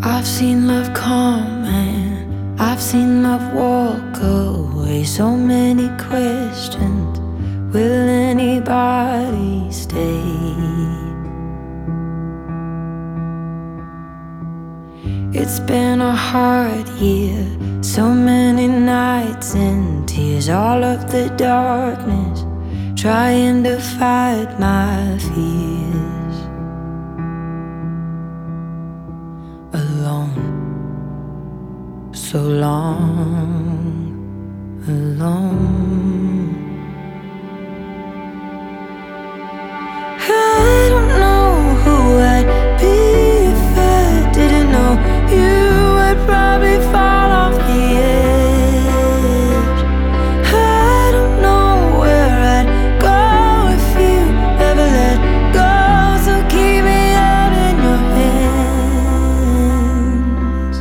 I've seen love come and I've seen love walk away. So many questions, will anybody stay? It's been a hard year, so many nights and tears. All of the darkness, trying to fight my fears. Alone, so long alone. I don't know who I'd be if I didn't know you. I'd probably fall off the edge. I don't know where I'd go if you ever let go. So keep me out in your hands.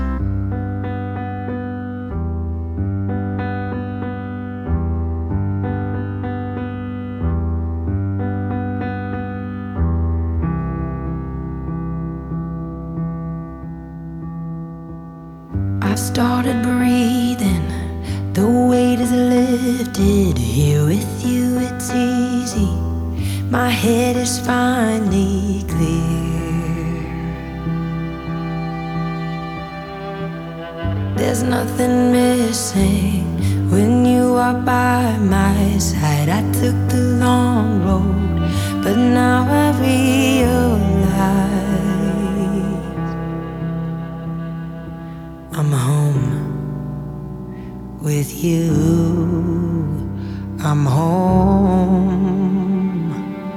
I've started breathing, the weight is lifted. Here with you it's easy, my head is finally clear. There's nothing missing when you are by my side. I took the long road, but now I realize I'm home with you. I'm home.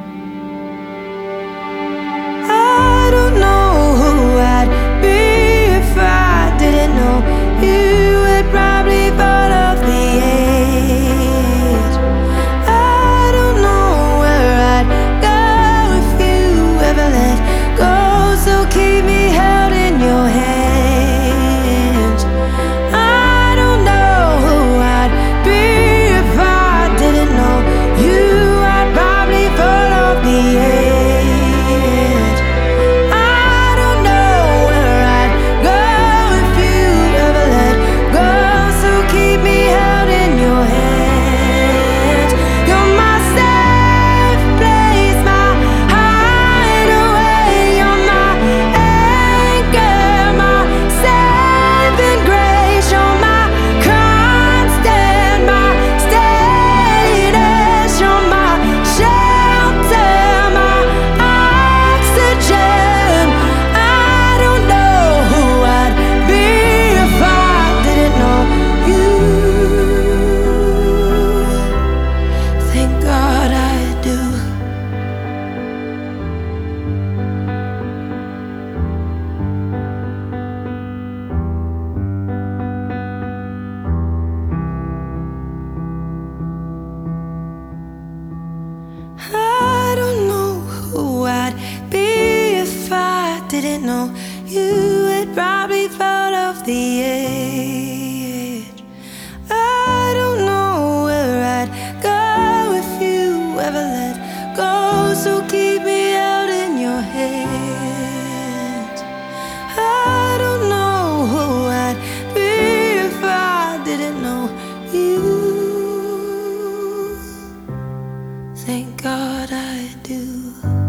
I don't know who I'd be if I didn't know you. I'd probably fall off the edge. I don't know where I'd go if you ever let go. So keep me held in your hands. Didn't know you, had probably fall off the edge. I don't know where I'd go if you ever let go. So keep me out in your hands. I don't know who I'd be if I didn't know you. Thank God I do.